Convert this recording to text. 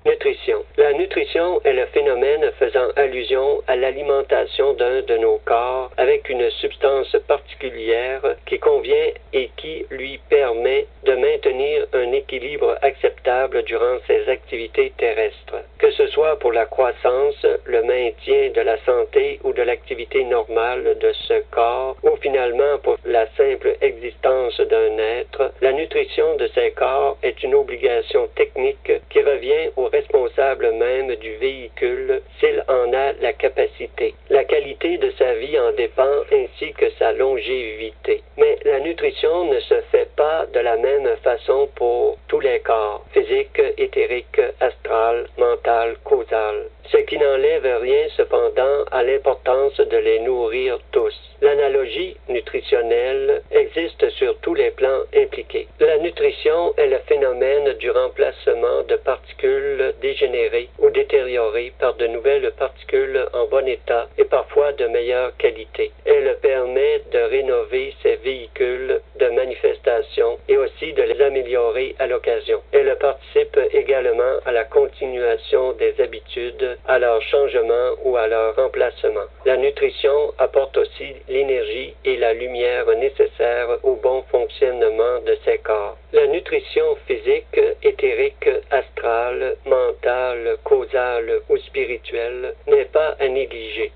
Nutrition. La nutrition est le phénomène faisant allusion à l'alimentation d'un de nos corps avec une substance particulière qui convient et qui lui permet de maintenir un équilibre acceptable durant ses activités terrestres. Que ce soit pour la croissance, le maintien de la santé ou de l'activité normale de ce corps, ou finalement pour la simple existence d'un être, la nutrition de ces corps est une obligation technique qui revient au responsable même du véhicule s'il en a la capacité. La qualité de sa vie en dépend ainsi que sa longévité. Mais la nutrition ne se fait pas de la même façon pour tous les corps, physique, éthérique, astral, mental, causal. Ce qui n'enlève rien cependant à l'importance de les nourrir tous. L'analogie nutritionnelle existe sur tous les plans impliqués. La nutrition est le phénomène du remplacement de particules dégénérées ou détériorées par de nouvelles particules en bon état et parfois de meilleure qualité. Elle permet de rénover ces véhicules de manifestation et aussi de les améliorer à l'occasion. Elle participe également à la continuation des habitudes, à leur changement ou à leur remplacement. La nutrition apporte aussi l'énergie et la lumière nécessaires au bon fonctionnement de ces corps. La nutrition physique, éthérique, astrale, mentale, causale ou spirituelle n'est pas à négliger.